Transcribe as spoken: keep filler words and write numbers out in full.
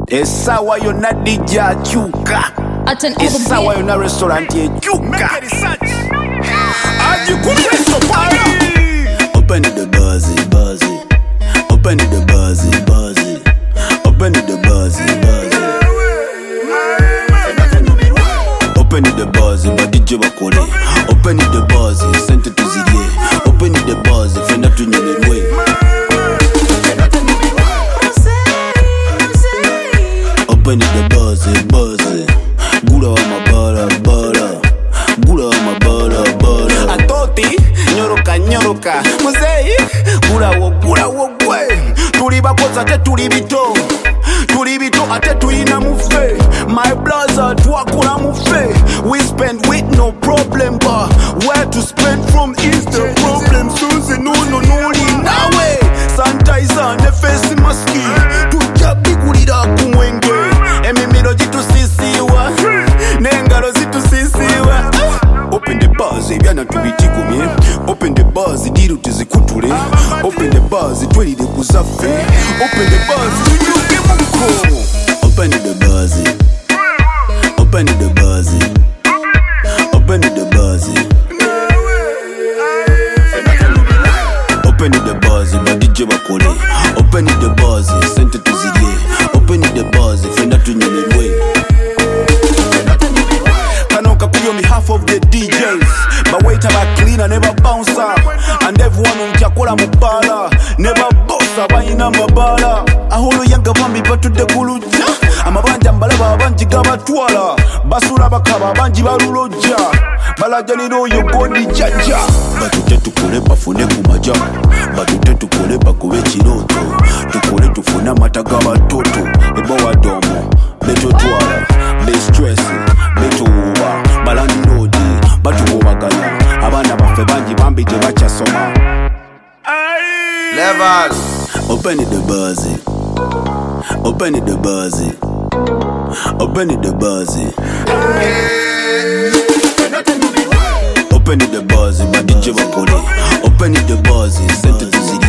Esawa yona D J akyuka. Esawa yona restaurant ekyuka. Open the buzzy, buzzy. Open the buzzy, buzzy. Open the buzzy, buzzy. Open the buzzy, but D J bakore. Open the buzzy, sent it to Zidie. Open the buzzy, fenda to Nyelwe. Open the buzzy, buzzy. Gula wa mabara, bara. Gula wa mabara, bara. Atoti, nyoroka, nyoroka. Muzei, gula wo, gula wo, gwe. Tuli bakoza te tuli bito. Tuli bito ate tuina mufe. My brother, twakula mufe. We spend with no problem, but where to spend from is the problem. Suze no no no li nawe. Sanitizer ne face maski. Tujabigulira kumwenge. Emimiro jitu sisiwa. Nengalo zitu sisiwa. Open the bars, byana tubitigumye. Open the bars, diru tizikutule. Open the bars, twelide kuzafe. Open the bars, tunyuke muko. Open the bars. Open the bars. Open the bars. Open the bars, but D J bakole. Open the bars, sente tuzidie. Open the bars, fenda tunyelwe. Kanoka kuyo me half of the D Js. But wait till I clean, I never bounce up. And everyone on Jakola Mubala. Never boss up, I ina mabala. Aholo yanga bambi batu de kuluja. Amabanja mbalaba banji gabatwala. Basura bakaba banji baluloja. Balajani no yogoni jaja. Batute tukule bafune kumaja. Batute tukule bakube chiroto. Tukule tufuna mataga batoto. Ebo wadomo, beto twala. Be stress, beto uwa. Balani rodi, batu uwaganya. Abana bafe banji bambi tebacha soma. Level. Open the buzzy. Open the buzzy. Open the buzzy. Open the buzzy, but D J bakole. Open the buzzy, sent it to Zidie.